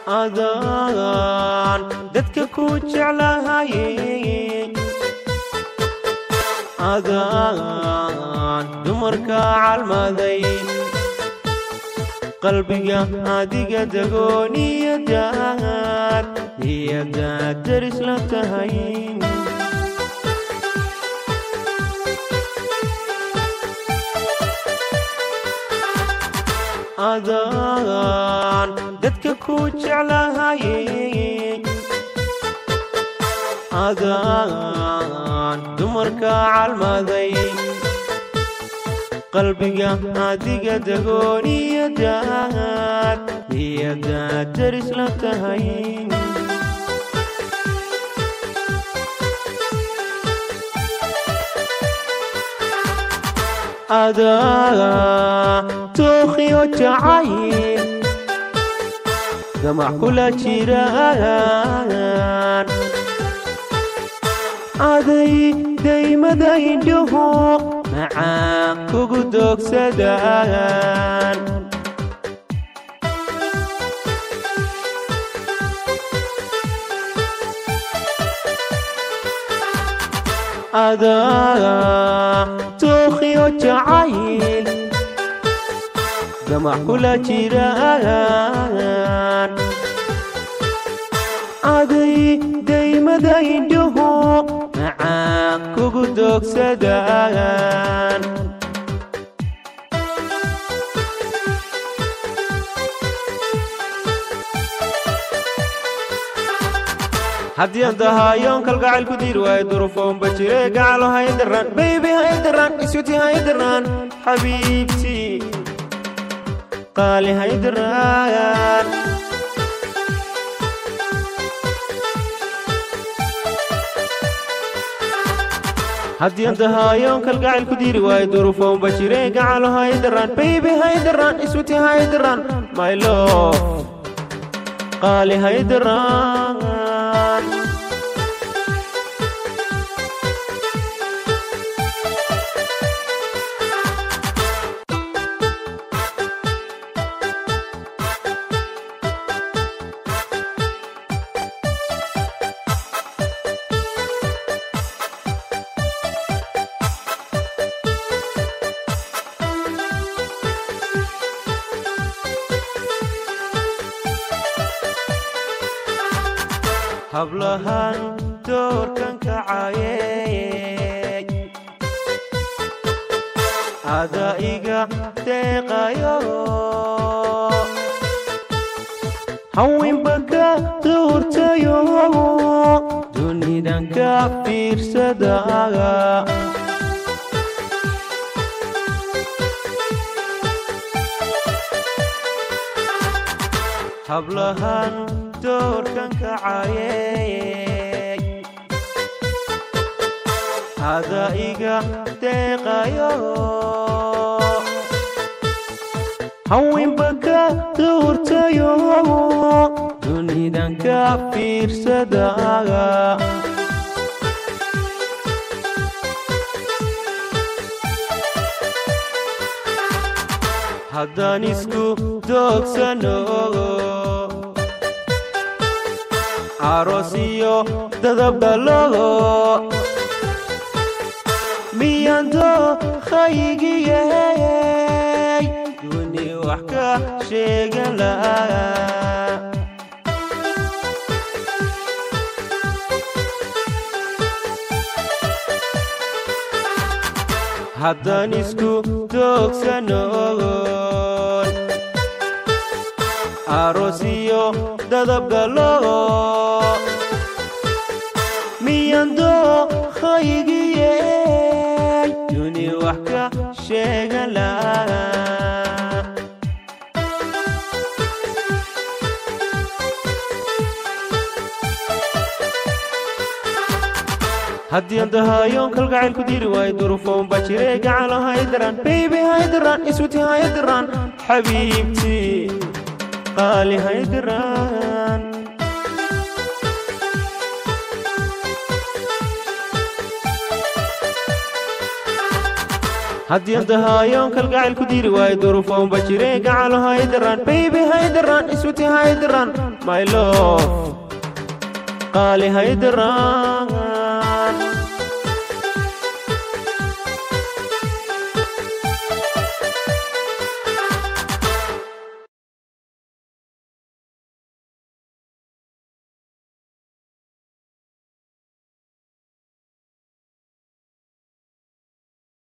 adaan dadka ku jeclahay adaan dumarka calmaday qalbiga adiga dagooniyadaad niyadaad daris la tahay adaan dadka ku jeclahay adaan dumarka calmaday qalbiga adiga dagooniyadaad niyadaad daris la tahay adaan توخيو تعاين دمع كل جيران عادي دايما دايندوه معاك كوكودوك سدان adaan توخيو تعاين دمع كل جيران عادي دايما دايندوه معاك كوكودوك سدان هدي عندها يوم كالقاعل كدير وايد ظروفهم بشري قالوا هاي دران بيبي هاي دران اسوتي هاي دران حبيبتي قالي هاي دران هدي عندها يوم كالقاعل كدير وايد ظروفهم بشري قالوا هاي دران بيبي هاي دران اسوتي هاي دران ماي لوف قالي هاي دران hablahan doorkan kacayay ada iga deeqayo haweenba ka doortayo dunidan ka fiirsadaaga hablahan doorkan kacayay ada iga deeqayo haweenba ka doortayo dunidan ka fiirsadaaga haddaan isku doogsano arosiyo dadabdalo miyando khaygiyay duni wax ka sheegan lahaa haddaan isku doogsano arosiyo dadabdalo miyando khaygiyay duni wax ka sheegan lahaa haddii andaha yoon kalgacayl ku diri waayo durufoon baa jiray gacalo haydaran beybi haydaran iswati haydaran xabiibtii qaali haydaran haddii andaha yoon kalgacayl ku diri waayo durufoon baa jiray gacalo haydaran beybi haydaran iswati haydaran my love قالي هيدران